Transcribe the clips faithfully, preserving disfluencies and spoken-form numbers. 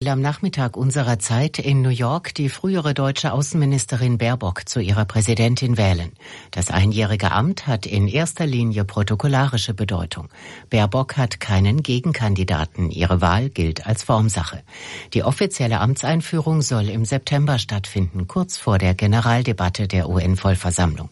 will am Nachmittag unserer Zeit in New York die frühere deutsche Außenministerin Baerbock zu ihrer Präsidentin wählen. Das einjährige Amt hat in erster Linie protokollarische Bedeutung. Baerbock hat keinen Gegenkandidaten. Ihre Wahl gilt als Formsache. Die offizielle Amtseinführung soll im September stattfinden, kurz vor der Generaldebatte der U N-Vollversammlung.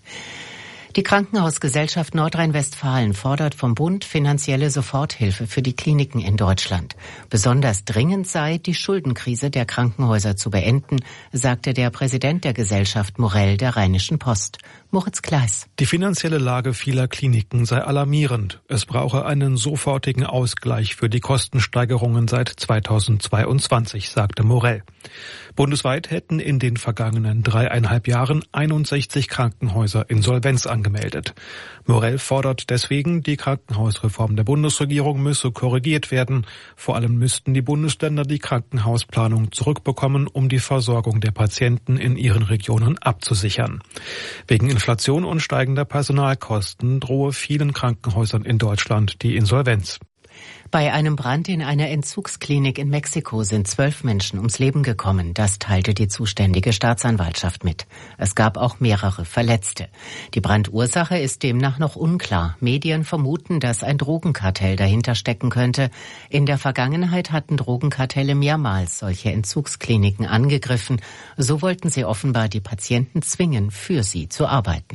Die Krankenhausgesellschaft Nordrhein-Westfalen fordert vom Bund finanzielle Soforthilfe für die Kliniken in Deutschland. Besonders dringend sei, die Schuldenkrise der Krankenhäuser zu beenden, sagte der Präsident der Gesellschaft Morell der Rheinischen Post. Moritz Kleis. Die finanzielle Lage vieler Kliniken sei alarmierend. Es brauche einen sofortigen Ausgleich für die Kostensteigerungen seit zweitausendzweiundzwanzig, sagte Morell. Bundesweit hätten in den vergangenen dreieinhalb Jahren einundsechzig Krankenhäuser Insolvenz angemeldet. Morell fordert deswegen, die Krankenhausreform der Bundesregierung müsse korrigiert werden. Vor allem müssten die Bundesländer die Krankenhausplanung zurückbekommen, um die Versorgung der Patienten in ihren Regionen abzusichern. Wegen Inflation und steigender Personalkosten drohe vielen Krankenhäusern in Deutschland die Insolvenz. Bei einem Brand in einer Entzugsklinik in Mexiko sind zwölf Menschen ums Leben gekommen. Das teilte die zuständige Staatsanwaltschaft mit. Es gab auch mehrere Verletzte. Die Brandursache ist demnach noch unklar. Medien vermuten, dass ein Drogenkartell dahinter stecken könnte. In der Vergangenheit hatten Drogenkartelle mehrmals solche Entzugskliniken angegriffen. So wollten sie offenbar die Patienten zwingen, für sie zu arbeiten.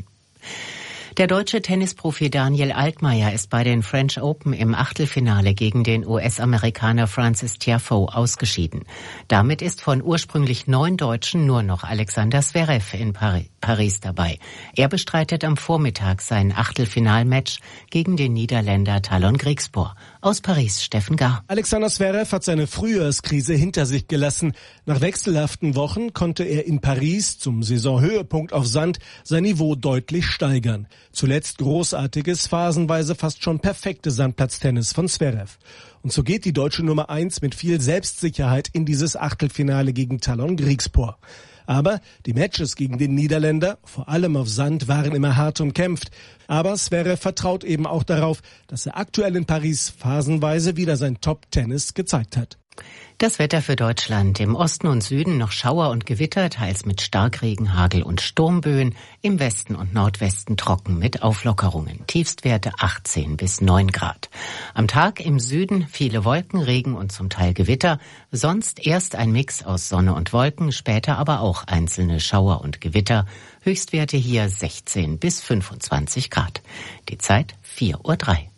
Der deutsche Tennisprofi Daniel Altmaier ist bei den French Open im Achtelfinale gegen den U S-Amerikaner Francis Tiafoe ausgeschieden. Damit ist von ursprünglich neun Deutschen nur noch Alexander Zverev in Paris dabei. Er bestreitet am Vormittag sein Achtelfinalmatch gegen den Niederländer Talon Griekspoor. Aus Paris Steffen Gar. Alexander Zverev hat seine Frühjahrskrise hinter sich gelassen. Nach wechselhaften Wochen konnte er in Paris zum Saisonhöhepunkt auf Sand sein Niveau deutlich steigern. Zuletzt großartiges, phasenweise fast schon perfekte Sandplatztennis von Zverev. Und so geht die deutsche Nummer eins mit viel Selbstsicherheit in dieses Achtelfinale gegen Talon Griekspoor. Aber die Matches gegen den Niederländer, vor allem auf Sand, waren immer hart umkämpft. Aber Zverev vertraut eben auch darauf, dass er aktuell in Paris phasenweise wieder sein Top-Tennis gezeigt hat. Das Wetter für Deutschland. Im Osten und Süden noch Schauer und Gewitter, teils mit Starkregen, Hagel und Sturmböen. Im Westen und Nordwesten trocken mit Auflockerungen. Tiefstwerte achtzehn bis neun Grad. Am Tag im Süden viele Wolken, Regen und zum Teil Gewitter. Sonst erst ein Mix aus Sonne und Wolken, später aber auch einzelne Schauer und Gewitter. Höchstwerte hier sechzehn bis fünfundzwanzig Grad. Die Zeit vier Uhr drei.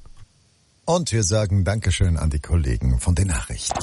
Und wir sagen Dankeschön an die Kollegen von den Nachrichten.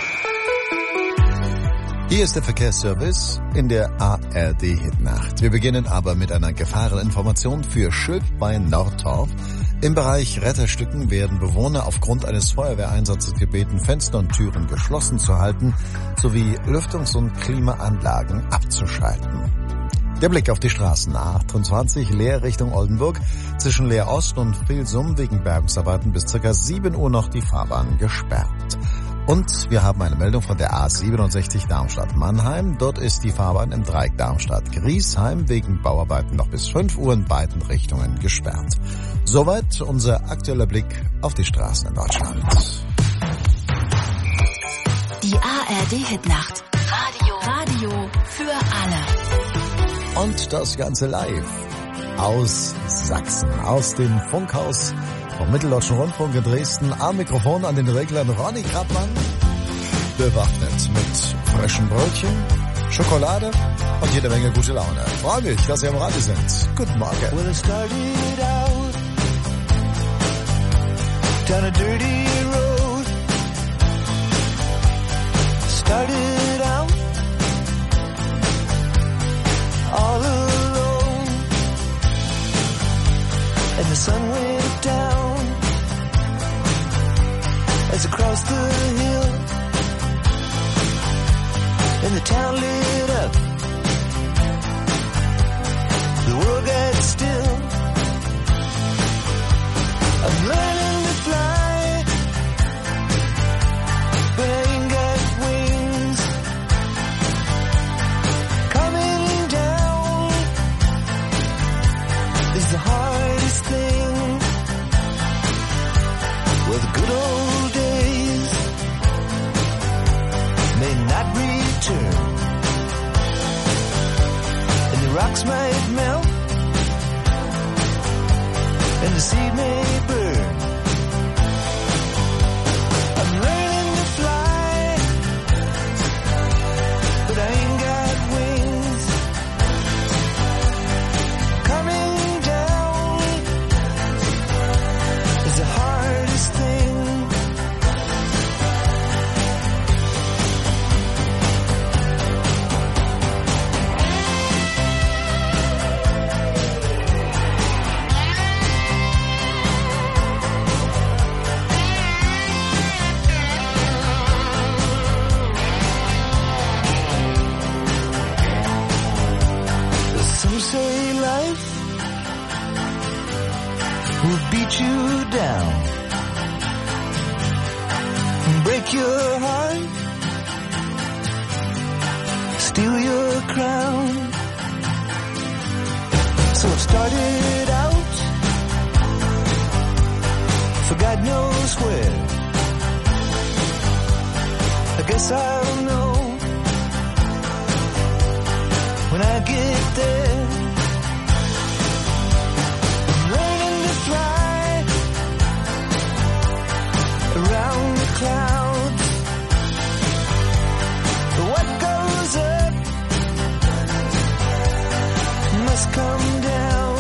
Hier ist der Verkehrsservice in der A R D-Hitnacht. Wir beginnen aber mit einer Gefahreninformation für Schöp bei Nordtorf. Im Bereich Retterstücken werden Bewohner aufgrund eines Feuerwehreinsatzes gebeten, Fenster und Türen geschlossen zu halten, sowie Lüftungs- und Klimaanlagen abzuschalten. Der Blick auf die Straßen. A achtundzwanzig Leer Richtung Oldenburg. Zwischen Leer Ost und Vilsum wegen Bergungsarbeiten bis ca. sieben Uhr noch die Fahrbahn gesperrt. Und wir haben eine Meldung von der A siebenundsechzig Darmstadt-Mannheim. Dort ist die Fahrbahn im Dreieck Darmstadt-Griesheim wegen Bauarbeiten noch bis fünf Uhr in beiden Richtungen gesperrt. Soweit unser aktueller Blick auf die Straßen in Deutschland. Die A R D-Hitnacht. Radio. Radio für alle. Und das Ganze live aus Sachsen, aus dem Funkhaus vom Mitteldeutschen Rundfunk in Dresden. Am Mikrofon an den Reglern Ronny Krappmann, bewaffnet mit frischen Brötchen, Schokolade und jede Menge gute Laune. Ich freue mich, dass Sie am Radio sind. Guten Morgen. Well, it started out down a dirty road. Started out all alone, and the sun went down as across the hill, and the town lit up, the world got still. I'm learning to fly, but I ain't got wings. Coming down is the hardest thing. Well, the good old days not return. And the rocks might melt, and the sea may burn. I'm learning to fly, but I ain't got wings. Coming down is the hardest thing. Some say life will beat you down, break your heart, steal your crown. So it started out for God knows where. I guess I'll know when I get there. I'm learning to fly around the clouds. What goes up must come down.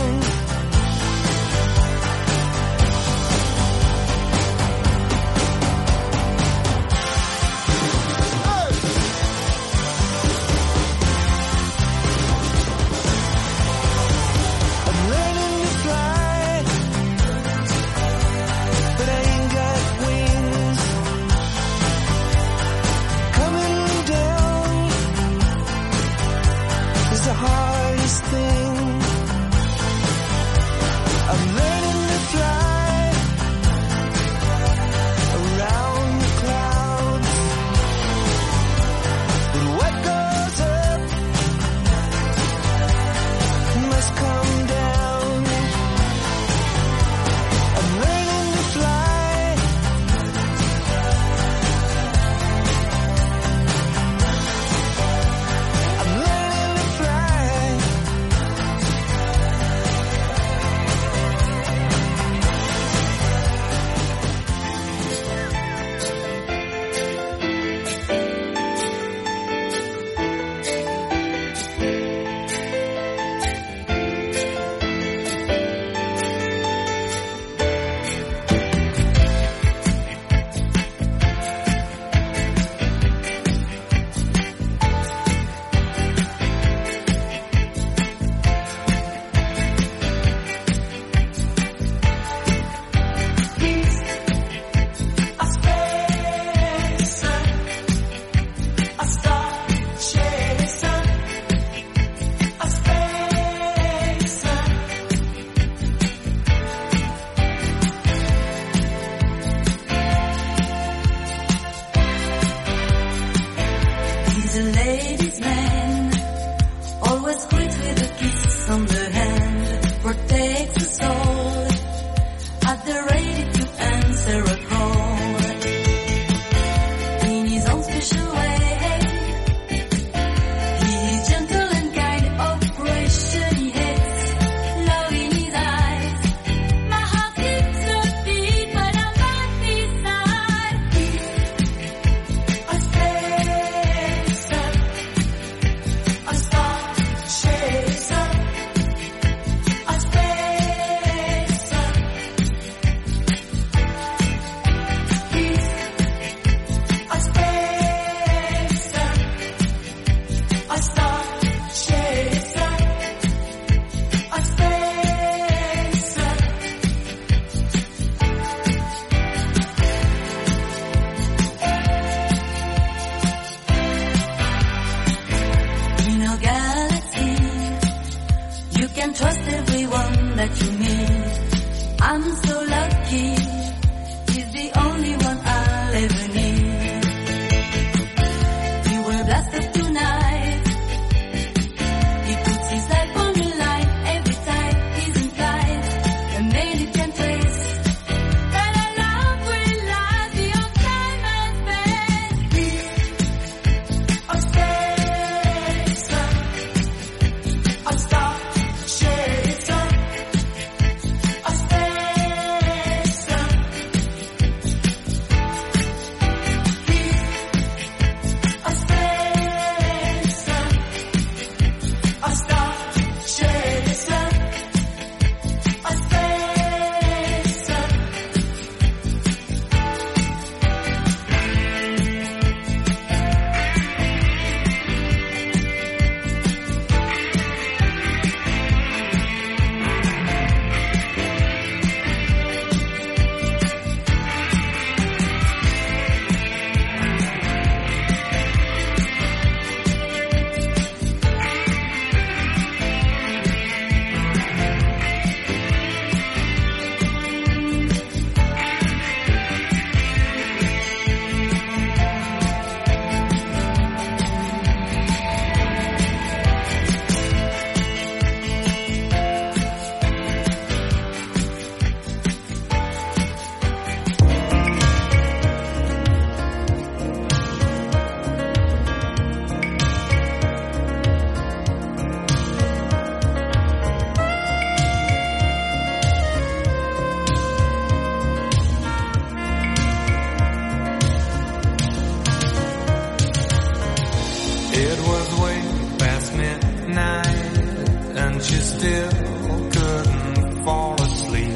It was way past midnight and she still couldn't fall asleep.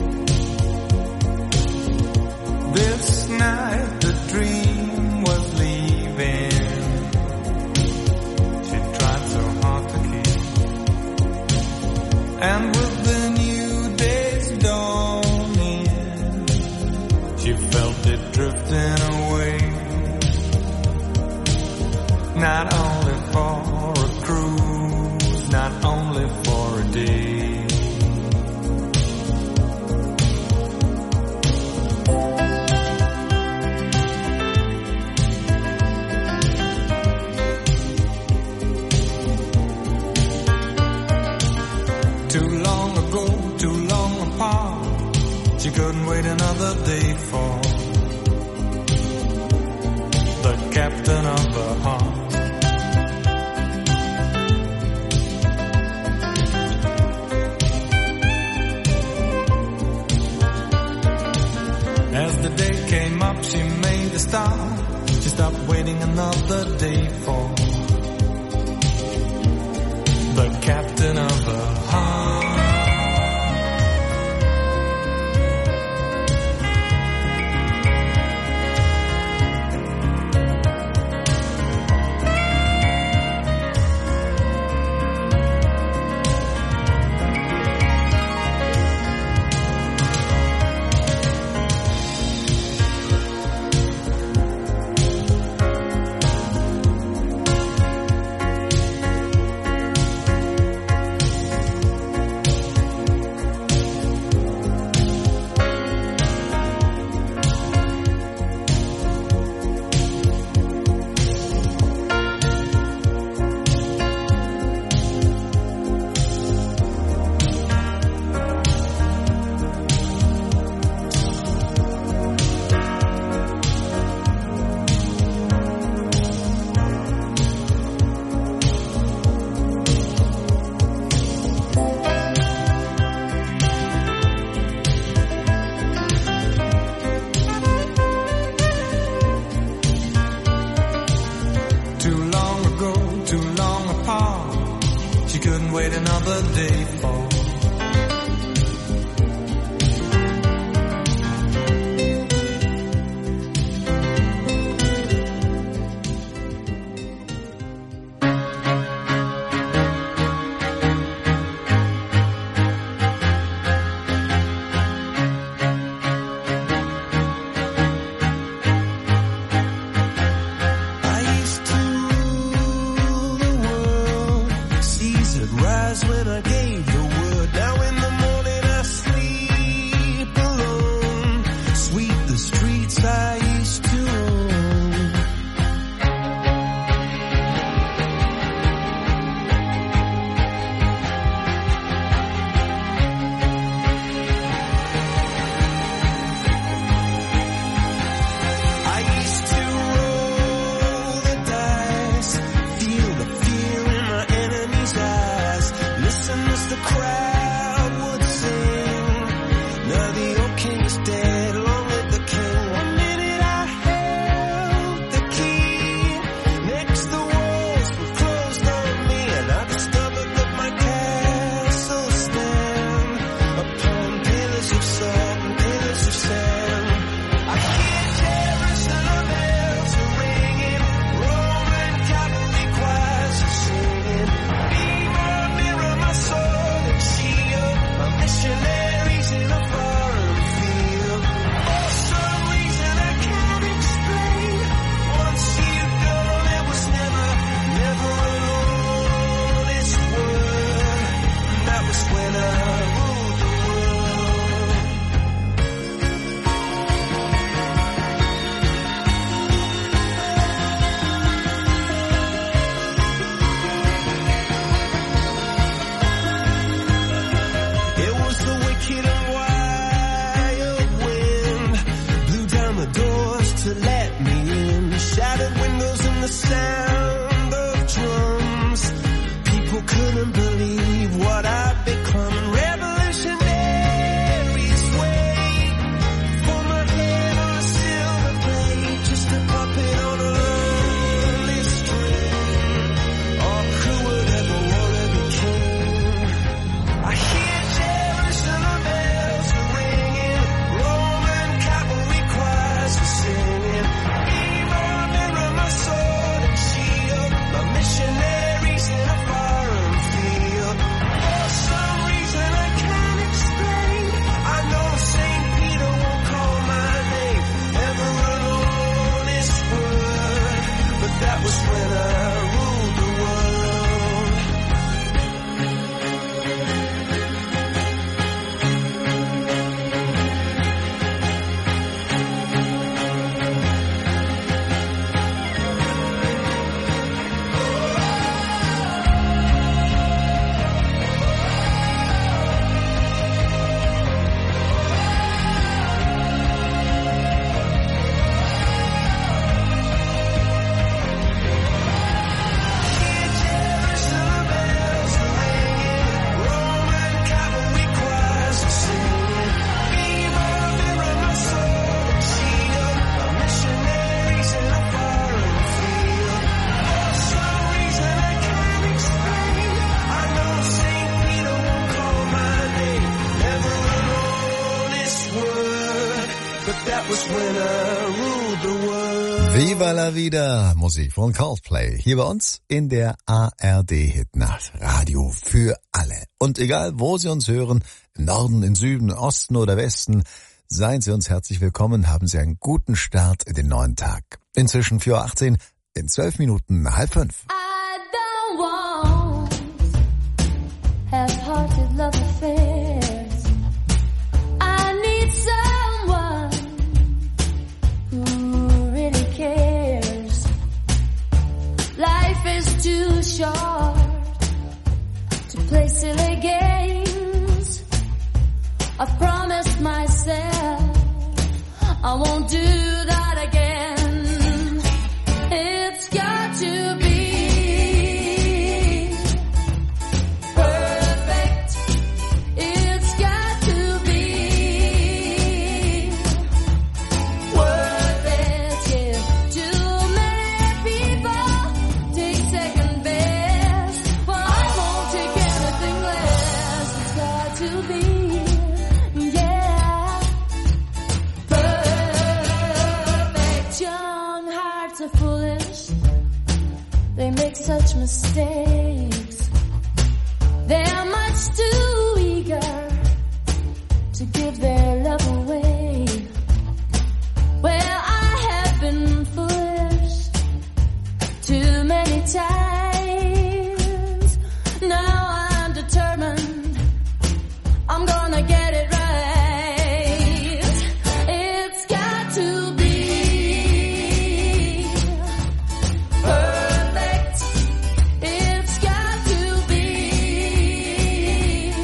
This night the dream was leaving. She tried so hard to keep. And with the new day's dawning, she felt it drifting away. Not only for a cruise, not only for a day. Too long ago, too long apart, she couldn't wait another day for the captain of her heart. As the day came up, she made a stop. She stopped waiting another day for the captain of her heart. Just a puppet on a lonely string. was when I ruled the world. Viva la Vida, Musik von Coldplay. Hier bei uns in der A R D-Hitnacht. Radio für alle. Und egal, wo Sie uns hören, im Norden, im Süden, Osten oder Westen, seien Sie uns herzlich willkommen, haben Sie einen guten Start in den neuen Tag. Inzwischen vier Uhr achtzehn, in zwölf Minuten halb fünf. I don't want half-hearted love affairs. I need someone who really cares. Life is too short to play silly games. I've promised myself I won't do that again. It's got to be perfect. It's got to be worth it. Yeah. Too many people take second best. Well, I won't take anything less. It's got to be, yeah, perfect. Young hearts are foolish. They make such mistakes. They're much too eager to give their love away. Well, I have been foolish too many times. Now I'm determined I'm gonna get it right. It's got to be perfect. It's got to be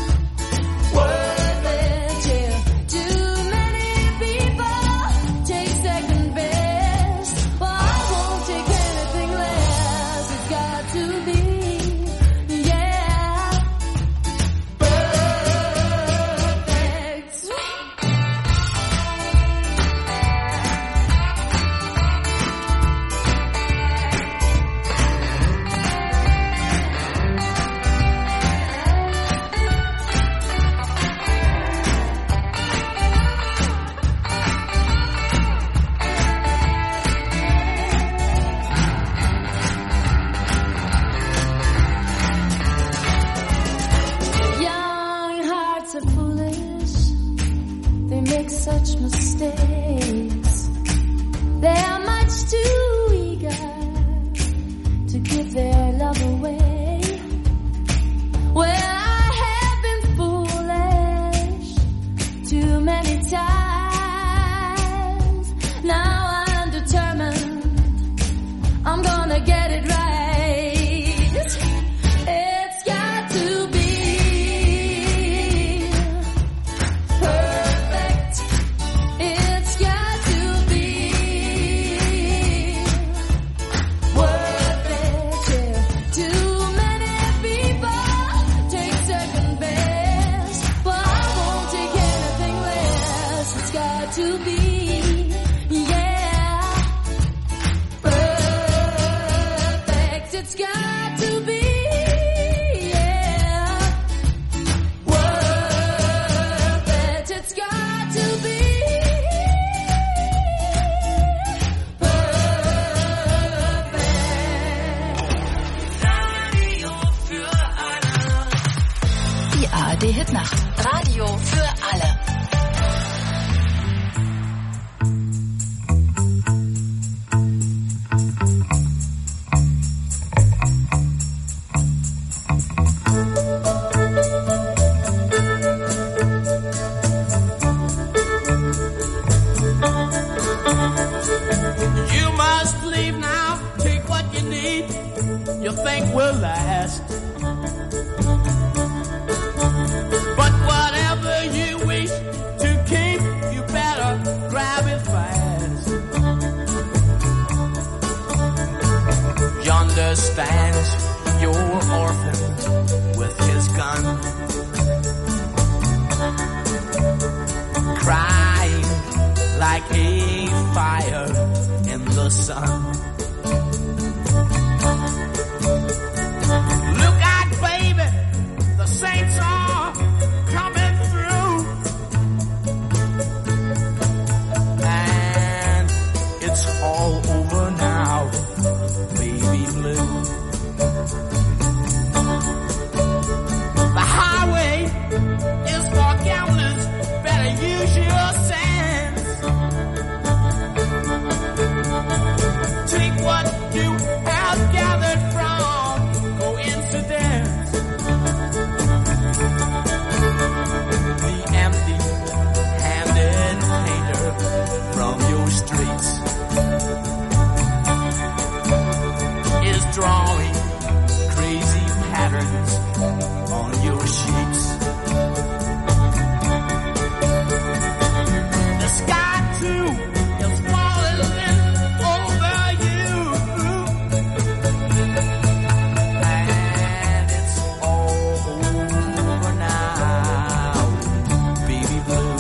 worth it. Yeah. Too many people take second best. Well, I won't take anything less. It's got to be, yeah, perfect. Young hearts are foolish. They make such mistakes. They're much too eager to give their love away. Well, I have been foolish too many times. Now I'm determined I'm gonna get it right. It's got to be perfect. It's got to be worth it. Yeah. Too many people take second best. But I won't take anything less. It's got to be, yeah, perfect. It's got to be, yeah, worth it. It's got to be perfect. Die A R D-Hitnacht. Radio für alle. You must leave now, take what you need, you think will last. But whatever you wish to keep, you better grab it fast. Yonder stands your orphan with his gun, crying like a fire in the sun. Look out, baby, the saints are coming through. drawing crazy patterns on your sheets. The sky too is falling over you, and it's all over now, baby blue.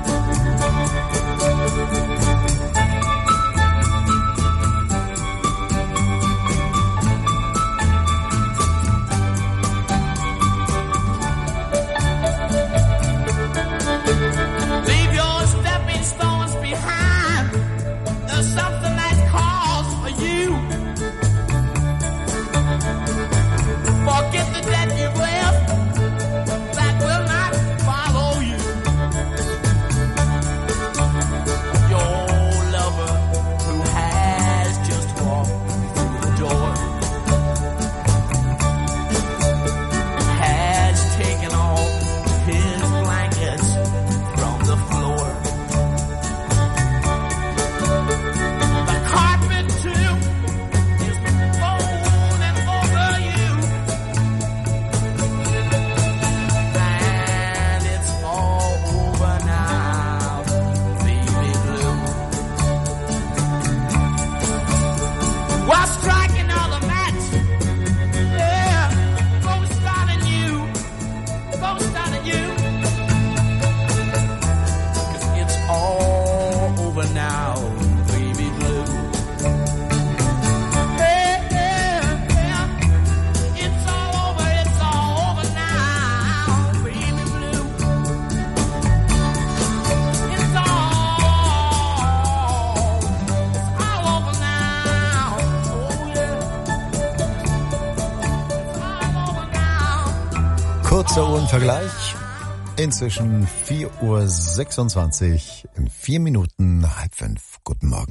Leave your stepping stones behind. There's something that calls for you. Forget the debt you've left that will not follow you. Your lover who has just walked through the door has taken off his blankets from the floor. The carpet too is folding over you, and it's all over now, baby blue. While striking all the match, yeah, ghost starting you, ghost starting you. It's all over now, baby blue. Hey, yeah, yeah. It's all over, it's all over now, baby blue. It's all, it's all over now. Oh yeah. It's all over now. Kurzer Uhrenvergleich. Inzwischen vier Uhr sechsundzwanzig, in vier Minuten halb fünf. Guten Morgen.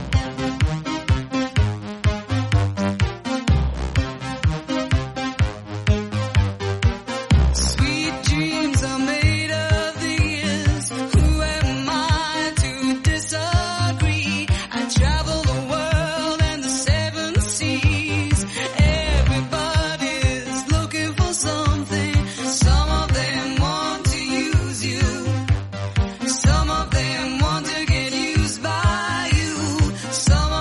Sweet dreams are made of these. Who am I to disagree? I travel the world and the seven seas. Everybody's looking for something. Some of them want to use you. Some of them want to get used by you. Some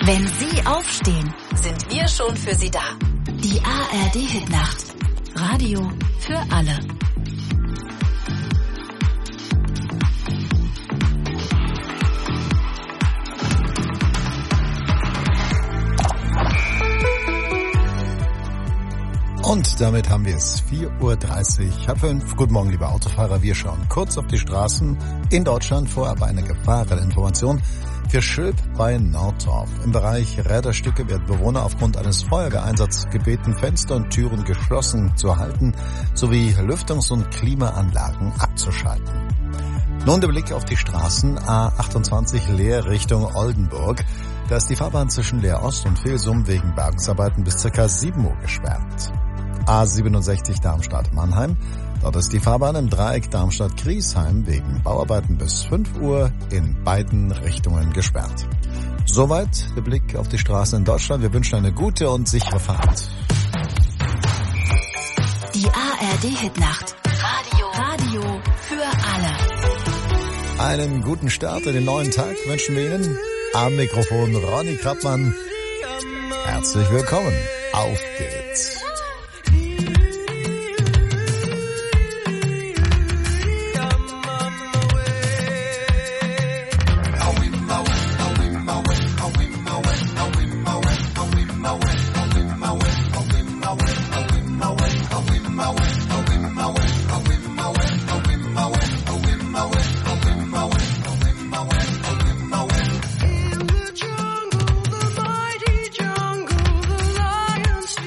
Wenn Sie aufstehen, sind wir schon für Sie da. Die A R D-Hitnacht. Radio für alle. Und damit haben wir es vier Uhr dreißig, halb fünf. Guten Morgen, liebe Autofahrer. Wir schauen kurz auf die Straßen in Deutschland. Vorher aber eine Gefahreninformation für Schülp bei Nordorf. Im Bereich Räderstücke werden Bewohner aufgrund eines Feuerwehreinsatzes gebeten, Fenster und Türen geschlossen zu halten, sowie Lüftungs- und Klimaanlagen abzuschalten. Nun der Blick auf die Straßen. A achtundzwanzig Leer Richtung Oldenburg. Da ist die Fahrbahn zwischen Leer Ost und Vilsum wegen Bergungsarbeiten bis ca. sieben Uhr gesperrt. A siebenundsechzig Darmstadt-Mannheim. Dort ist die Fahrbahn im Dreieck Darmstadt-Griesheim wegen Bauarbeiten bis fünf Uhr in beiden Richtungen gesperrt. Soweit der Blick auf die Straßen in Deutschland. Wir wünschen eine gute und sichere Fahrt. Die A R D-Hitnacht. Radio. Radio für alle. Einen guten Start in den neuen Tag wünschen wir Ihnen. Am Mikrofon Ronny Krappmann. Herzlich willkommen. Auf geht's. In the jungle, the mighty jungle, the lion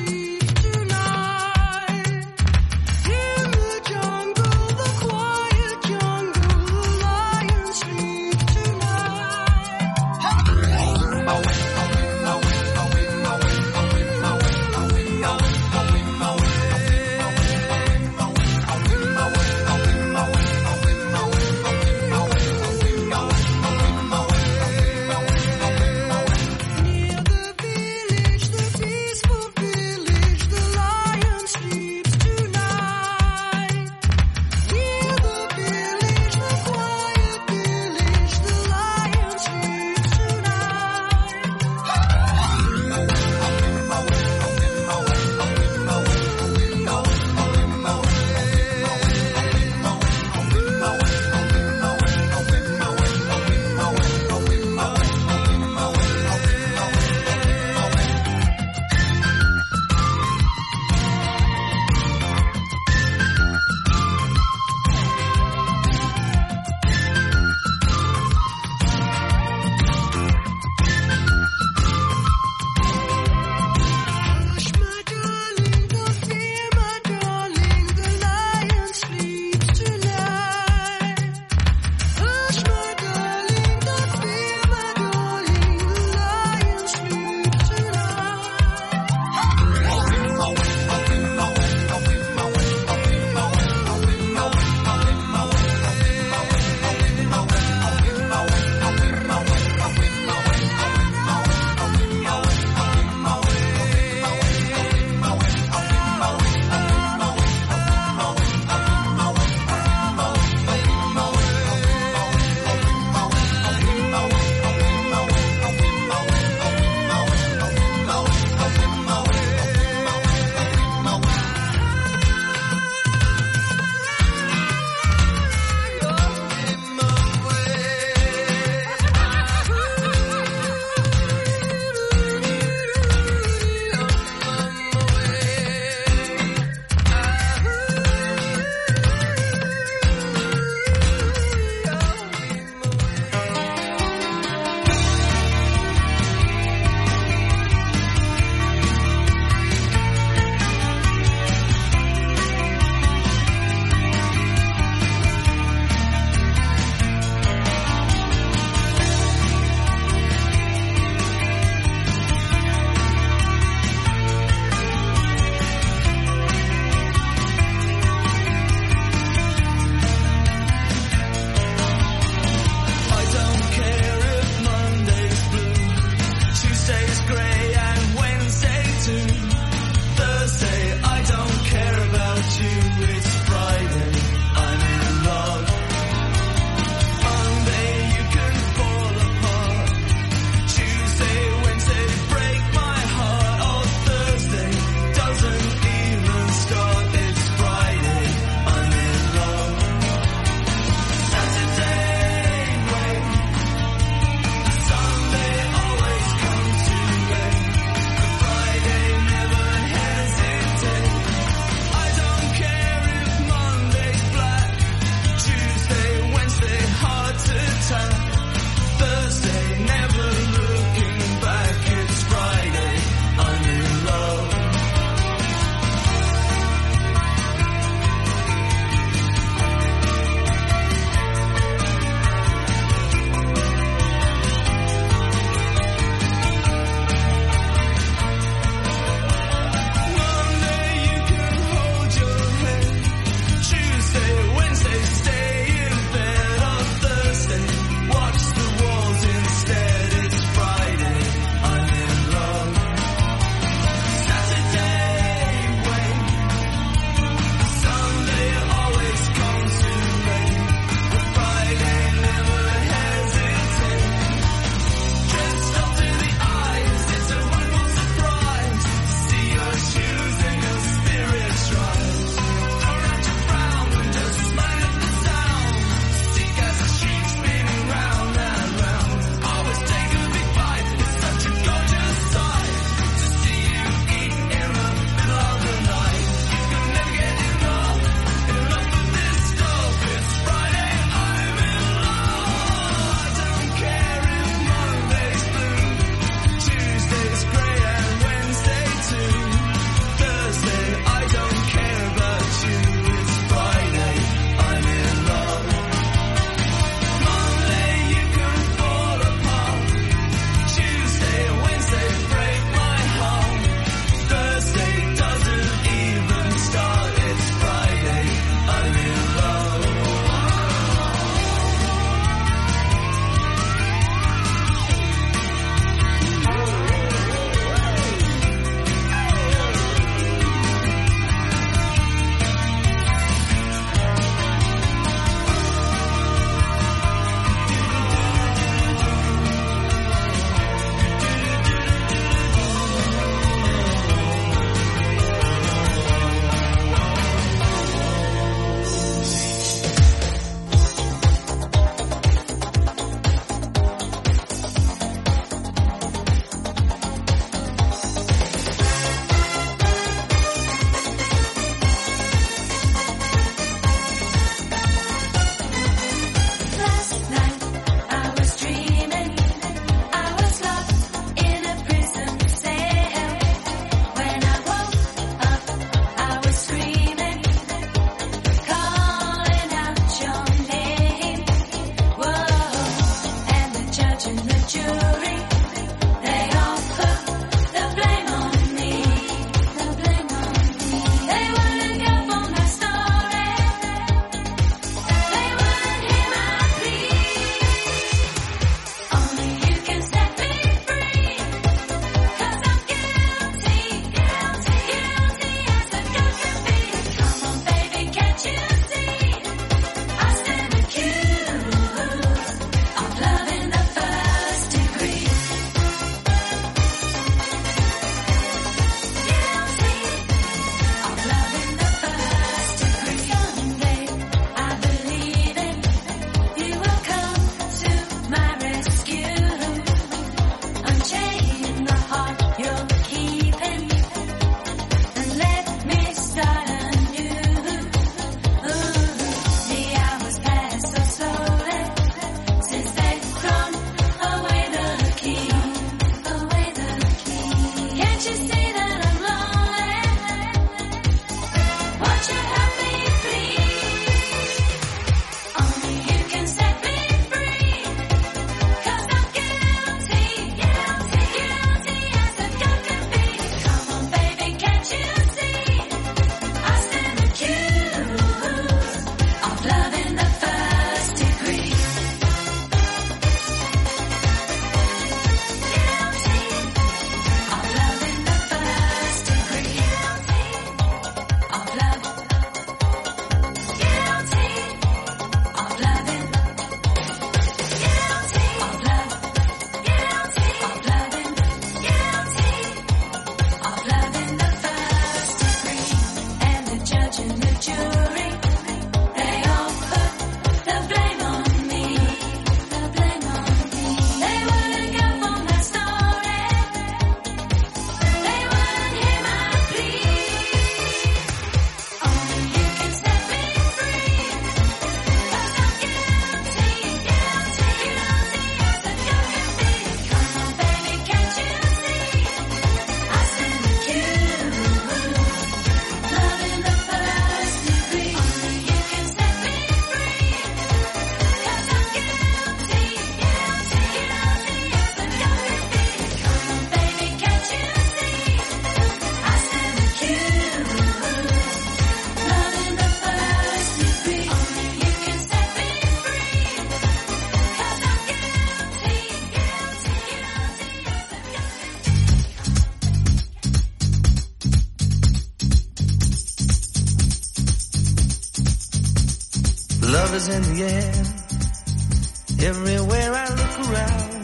Love is in the air, everywhere I look around.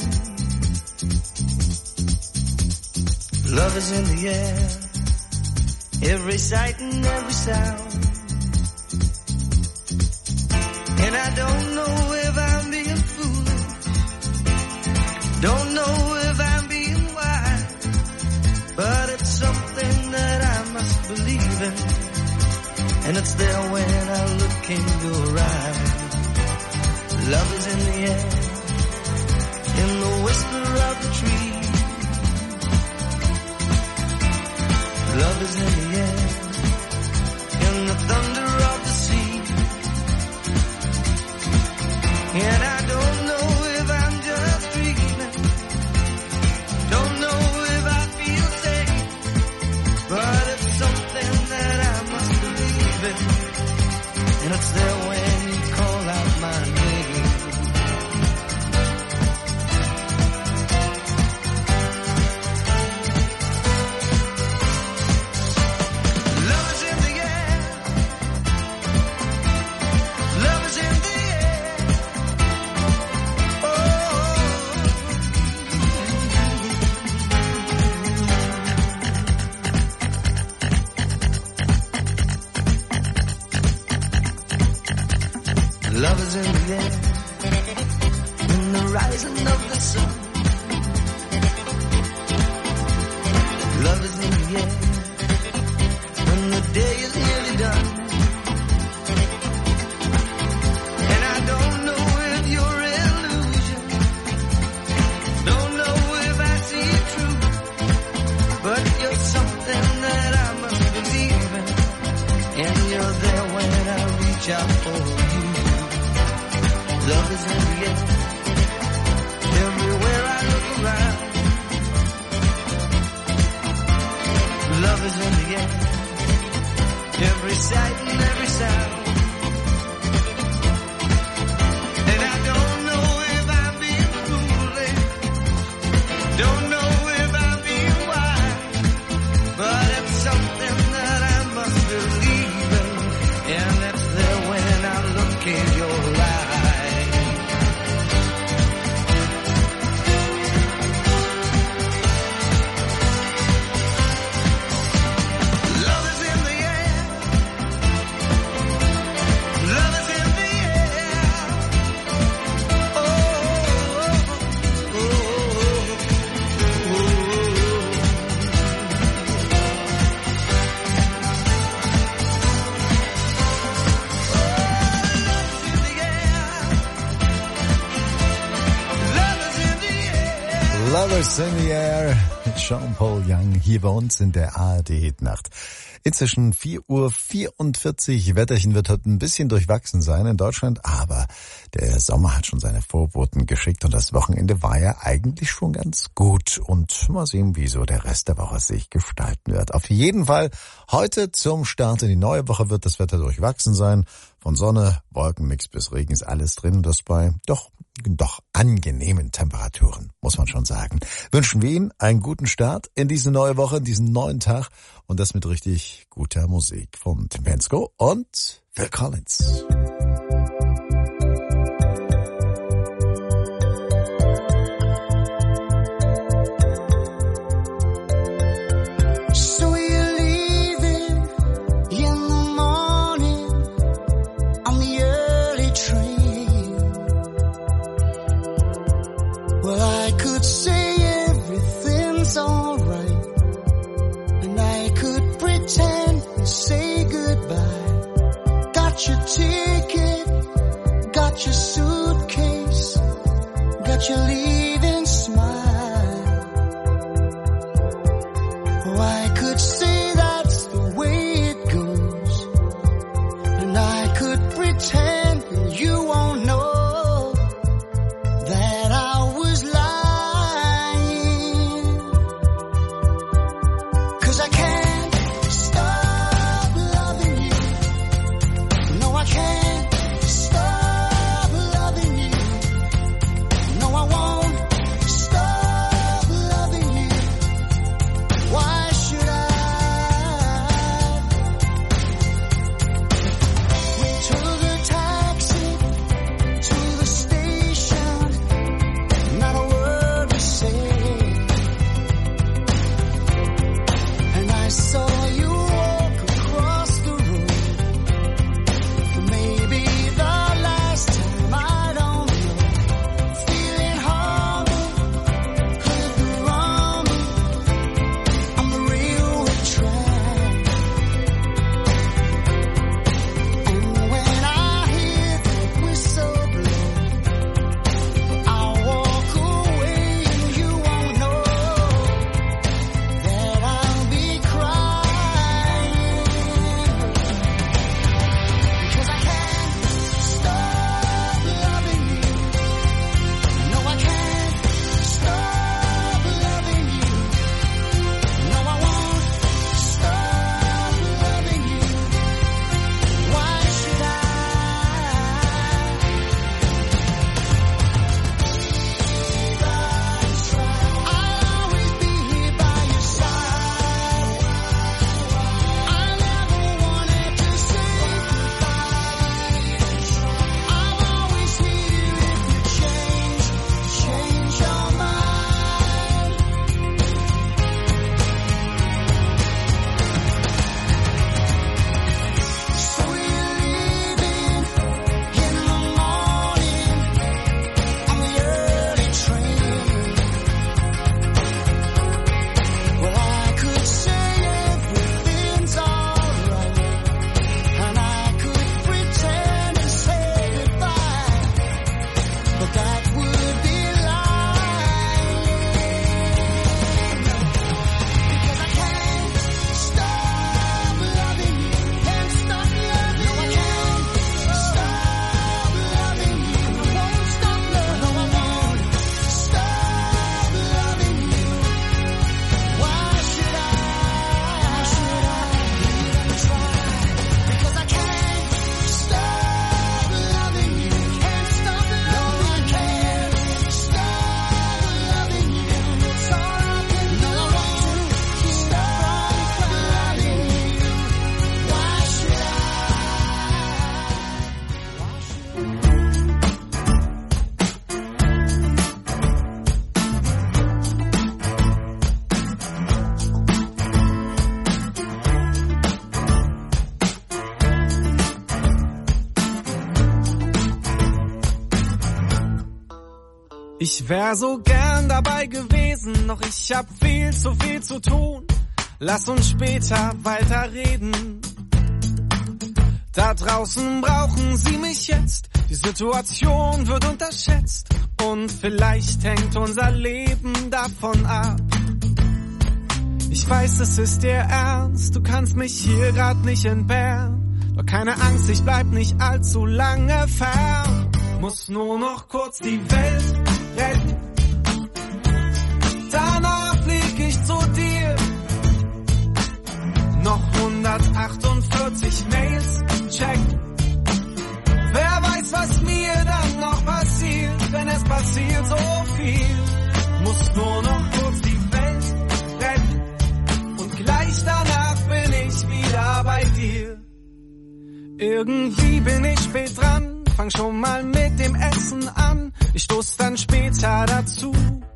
Love is in the air, every sight and every sound. And I don't know if I'm being foolish, don't know if I'm being wise, but it's something that I must believe in, and it's there when I look in your eyes. Love is in the air, in the whisper of the tree. Love is in the air, in the thunder of the sea. And I don't know if I'm just dreaming, don't know if I feel safe, but it's something that I must believe in, and it's there when you call out my name. Love is in the air, in the rising of the sun. Love is in the air, when the day is nearly done. And I don't know if you're illusion, don't know if I see it true, but you're something that I must believe in, and you're there when I reach out for you. Love is in the air, everywhere I look around. Love is in the air, every sight and every sound. And I don't know if I'm being foolish, don't know if I'm being wise, but it's something that I must believe in, and it's there when I look in your eyes. Lovers in the Air, Jean-Paul Young hier bei uns in der A R D-Hitnacht. Inzwischen vier Uhr vierundvierzig, Wetterchen wird heute ein bisschen durchwachsen sein in Deutschland, aber der Sommer hat schon seine Vorboten geschickt und das Wochenende war ja eigentlich schon ganz gut. Und mal sehen, wie so der Rest der Woche sich gestalten wird. Auf jeden Fall heute zum Start in die neue Woche wird das Wetter durchwachsen sein. Von Sonne, Wolkenmix bis Regen ist alles drin, das bei doch doch angenehmen Temperaturen, muss man schon sagen. Wünschen wir Ihnen einen guten Start in diese neue Woche, in diesen neuen Tag und das mit richtig guter Musik von Tim Bensko und Phil Collins. Your ticket, got your suitcase, got your leaving smile. Oh, I could say that's the way it goes, and I could pretend you won't know that I was lying. 'Cause I can't stop loving you. No, I can't stop loving you. No, I won't stop loving you. Why should I? We took the time. Ich wär so gern dabei gewesen, doch ich hab viel zu viel zu tun. Lass uns später weiterreden. Da draußen brauchen sie mich jetzt. Die Situation wird unterschätzt. Und vielleicht hängt unser Leben davon ab. Ich weiß, es ist dir ernst. Du kannst mich hier grad nicht entbehren. Doch keine Angst, ich bleib nicht allzu lange fern. Muss nur noch kurz die Welt retten. Danach flieg ich zu dir. Noch hundertachtundvierzig Mails checken. Wer weiß, was mir dann noch passiert, wenn es passiert so viel. Muss nur noch kurz die Welt retten. Und gleich danach bin ich wieder bei dir. Irgendwie bin ich spät dran, fang schon mal mit dem Essen an. Ich stoß dann später dazu.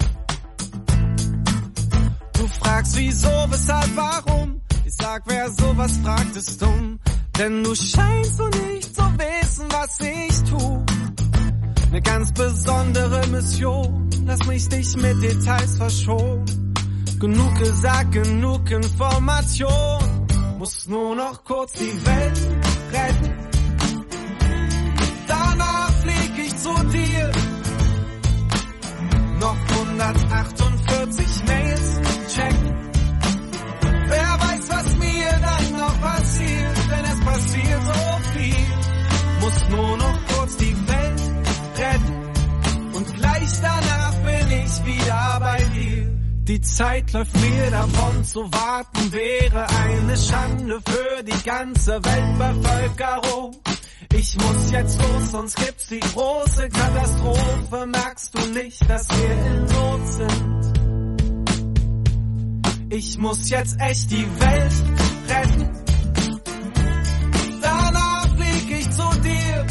Du fragst wieso, weshalb, warum. Ich sag, wer sowas fragt, ist dumm. Denn du scheinst so nicht zu wissen, was ich tu. Ne ganz besondere Mission, lass mich dich mit Details verschonen. Genug gesagt, genug Information. Muss nur noch kurz die Welt retten. Danach flieg ich zu dir. Noch hundertachtundvierzig Mails checken. Wer weiß, was mir dann noch passiert, wenn es passiert so viel. Muss nur noch kurz die Welt retten. Und gleich danach bin ich wieder bei dir. Die Zeit läuft mir davon, zu warten wäre eine Schande für die ganze Weltbevölkerung. Ich muss jetzt los, sonst gibt's die große Katastrophe. Merkst du nicht, dass wir in Not sind? Ich muss jetzt echt die Welt retten. Danach flieg ich zu dir.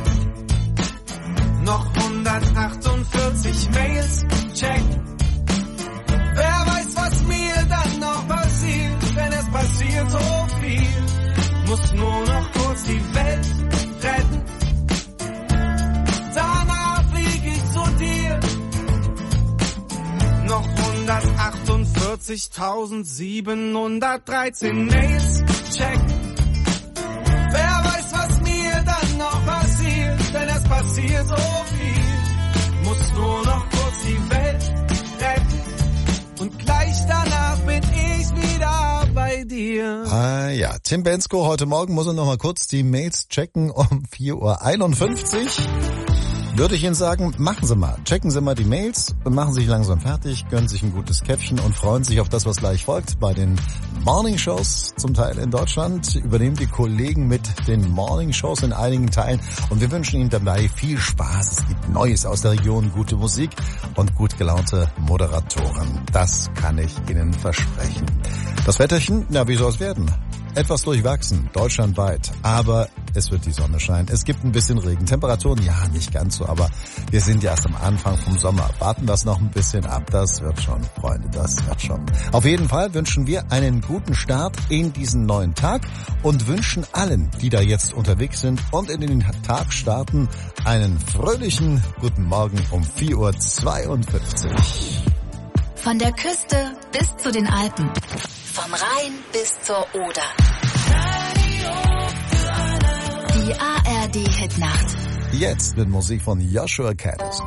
Noch hundertachtundvierzig Mails checken. Wer weiß, was mir dann noch passiert, wenn es passiert so viel. Muss nur noch kurz die Welt retten. Danach flieg ich zu dir. Noch hundertachtundvierzigtausendsiebenhundertdreizehn Mails checken. Wer weiß, was mir dann noch passiert, wenn es passiert so viel. Muss nur noch kurz die Welt retten. Und gleich danach bin ich wieder bei dir. Ah ja, Tim Bendzko, heute Morgen muss er noch mal kurz die Mails checken um vier Uhr einundfünfzig. Würde ich Ihnen sagen, machen Sie mal. Checken Sie mal die Mails und machen sich langsam fertig, gönnen sich ein gutes Käffchen und freuen sich auf das, was gleich folgt. Bei den Morning-Shows zum Teil in Deutschland übernehmen die Kollegen mit den Morning-Shows in einigen Teilen und wir wünschen Ihnen dabei viel Spaß. Es gibt Neues aus der Region, gute Musik und gut gelaunte Moderatoren. Das kann ich Ihnen versprechen. Das Wetterchen, na, wie soll es werden? Etwas durchwachsen, deutschlandweit, aber es wird die Sonne scheinen. Es gibt ein bisschen Regen. Temperaturen, ja, nicht ganz so, aber wir sind ja erst am Anfang vom Sommer. Warten das noch ein bisschen ab. Das wird schon, Freunde, das wird schon. Auf jeden Fall wünschen wir einen guten Start in diesen neuen Tag und wünschen allen, die da jetzt unterwegs sind und in den Tag starten, einen fröhlichen guten Morgen um vier Uhr zweiundfünfzig. Von der Küste bis zu den Alpen. Vom Rhein bis zur Oder. Die A R D-Hitnacht. Jetzt mit Musik von Joshua Caddison.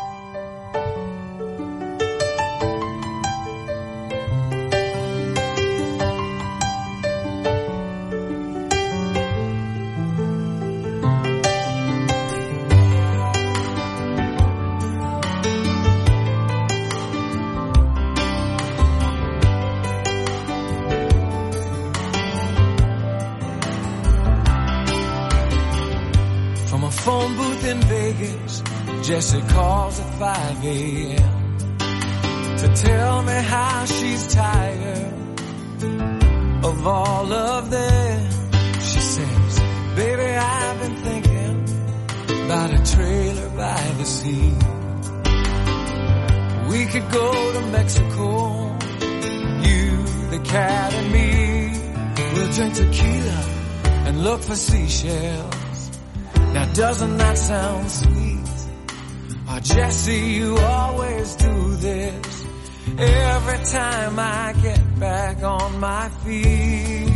Phone booth in Vegas, Jessie calls at five a.m. to tell me how she's tired of all of them. She says, baby, I've been thinking about a trailer by the sea. We could go to Mexico, you, the cat and me. We'll drink tequila and look for seashells. Now doesn't that sound sweet? Or Oh, Jesse, you always do this every time I get back on my feet.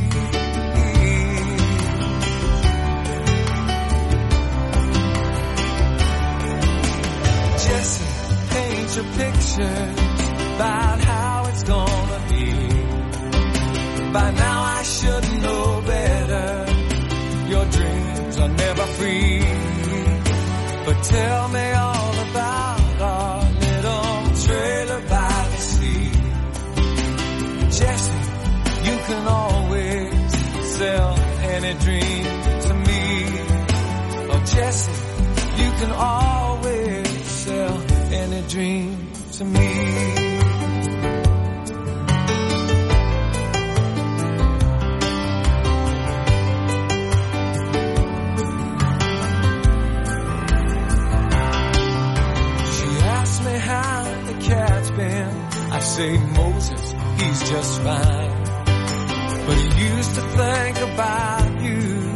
Jesse, paint your picture about how it's gonna be. By now I should know better. Your dreams are never free. But tell me all about our little trailer by the sea. Jesse, you can always sell any dream to me. Oh, Jesse, you can always sell any dream to me. I say Moses, he's just fine, but he used to think about you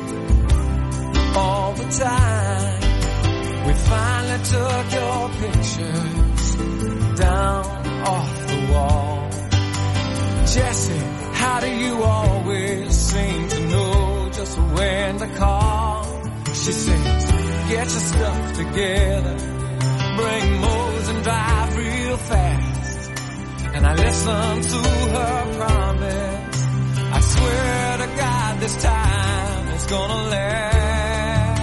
all the time. We finally took your pictures down off the wall. Jesse, how do you always seem to know just when to call? She says, get your stuff together, bring Mose and drive real fast. And I listen to her promise. I swear to God this time it's gonna last.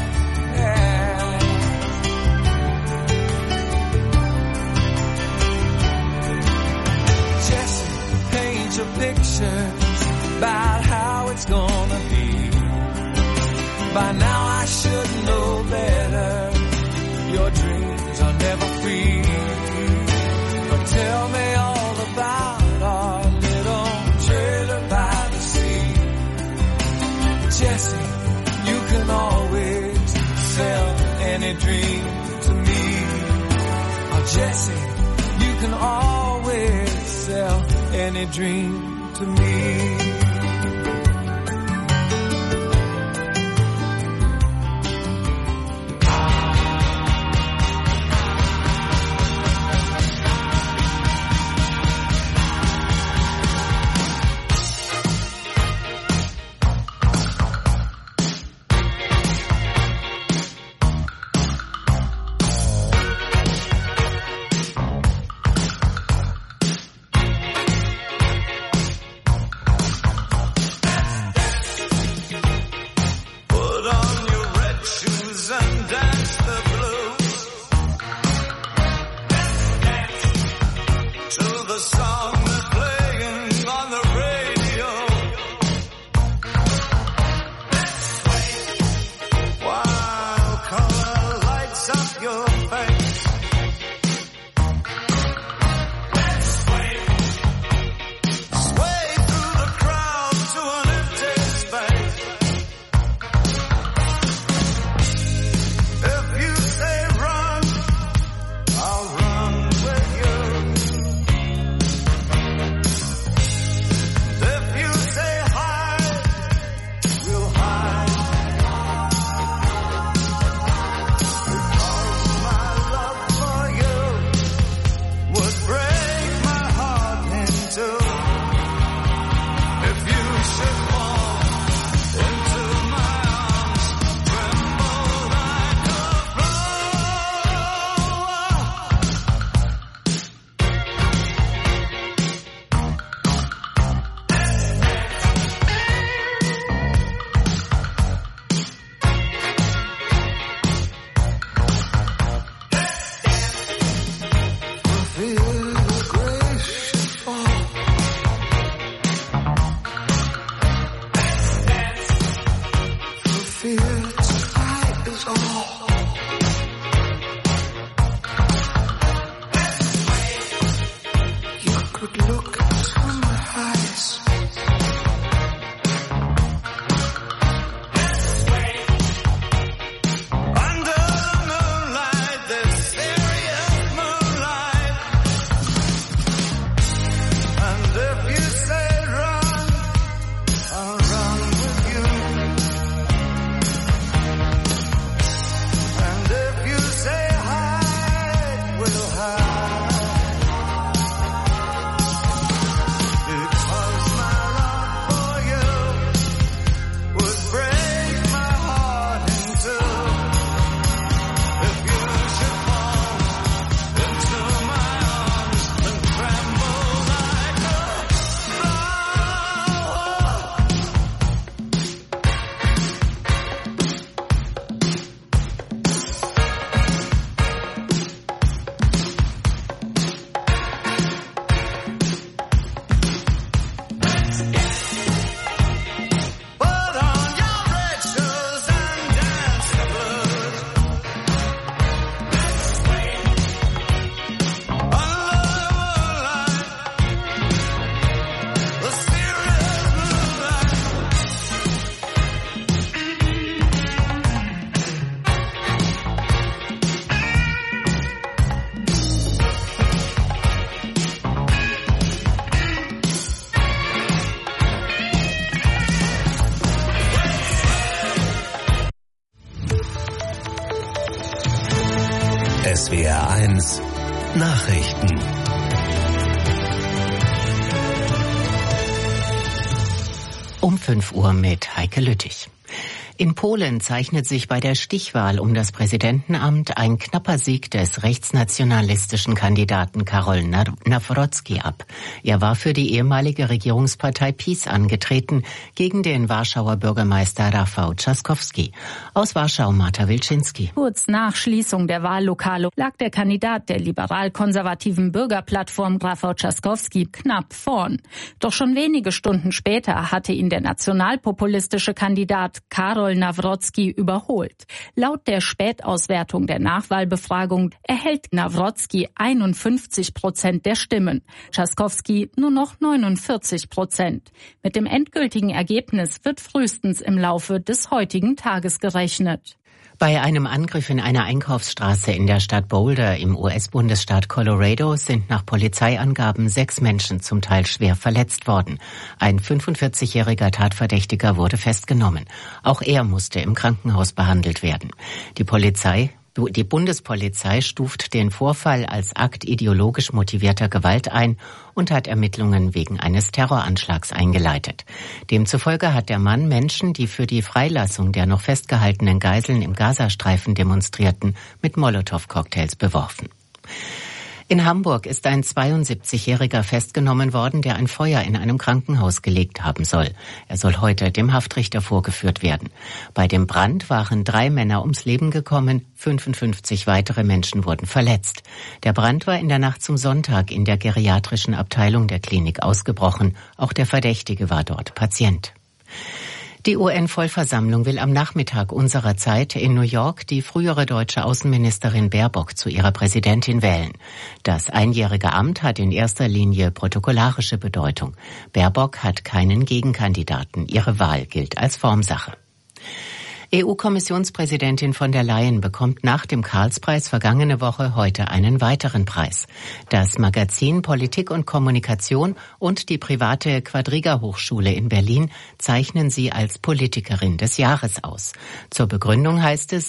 Jesse, paint your pictures about how it's gonna be. By now I should know better. Your dreams are never free. But tell me all about our little trailer by the sea. Jesse, you can always sell any dream to me. Oh, Jesse, you can always sell any dream to me. S W R eins Nachrichten. Um fünf Uhr mit Heike Lüttich. In Polen zeichnet sich bei der Stichwahl um das Präsidentenamt ein knapper Sieg des rechtsnationalistischen Kandidaten Karol Nawrocki ab. Er war für die ehemalige Regierungspartei PiS angetreten gegen den Warschauer Bürgermeister Rafał Trzaskowski. Aus Warschau Marta Wilczynski. Kurz nach Schließung der Wahllokale lag der Kandidat der liberal-konservativen Bürgerplattform Rafał Trzaskowski knapp vorn. Doch schon wenige Stunden später hatte ihn der nationalpopulistische Kandidat Karol Nawrocki überholt. Laut der Spätauswertung der Nachwahlbefragung erhält Nawrocki einundfünfzig Prozent der Stimmen, Trzaskowski nur noch neunundvierzig Prozent. Mit dem endgültigen Ergebnis wird frühestens im Laufe des heutigen Tages gerechnet. Bei einem Angriff in einer Einkaufsstraße in der Stadt Boulder im U S-Bundesstaat Colorado sind nach Polizeiangaben sechs Menschen zum Teil schwer verletzt worden. Ein fünfundvierzigjähriger Tatverdächtiger wurde festgenommen. Auch er musste im Krankenhaus behandelt werden. Die Polizei Die Bundespolizei stuft den Vorfall als Akt ideologisch motivierter Gewalt ein und hat Ermittlungen wegen eines Terroranschlags eingeleitet. Demzufolge hat der Mann Menschen, die für die Freilassung der noch festgehaltenen Geiseln im Gazastreifen demonstrierten, mit Molotow-Cocktails beworfen. In Hamburg ist ein zweiundsiebzigjähriger festgenommen worden, der ein Feuer in einem Krankenhaus gelegt haben soll. Er soll heute dem Haftrichter vorgeführt werden. Bei dem Brand waren drei Männer ums Leben gekommen, fünfundfünfzig weitere Menschen wurden verletzt. Der Brand war in der Nacht zum Sonntag in der geriatrischen Abteilung der Klinik ausgebrochen. Auch der Verdächtige war dort Patient. Die U N-Vollversammlung will am Nachmittag unserer Zeit in New York die frühere deutsche Außenministerin Baerbock zu ihrer Präsidentin wählen. Das einjährige Amt hat in erster Linie protokollarische Bedeutung. Baerbock hat keinen Gegenkandidaten. Ihre Wahl gilt als Formsache. E U-Kommissionspräsidentin von der Leyen bekommt nach dem Karlspreis vergangene Woche heute einen weiteren Preis. Das Magazin Politik und Kommunikation und die private Quadriga-Hochschule in Berlin zeichnen sie als Politikerin des Jahres aus. Zur Begründung heißt es,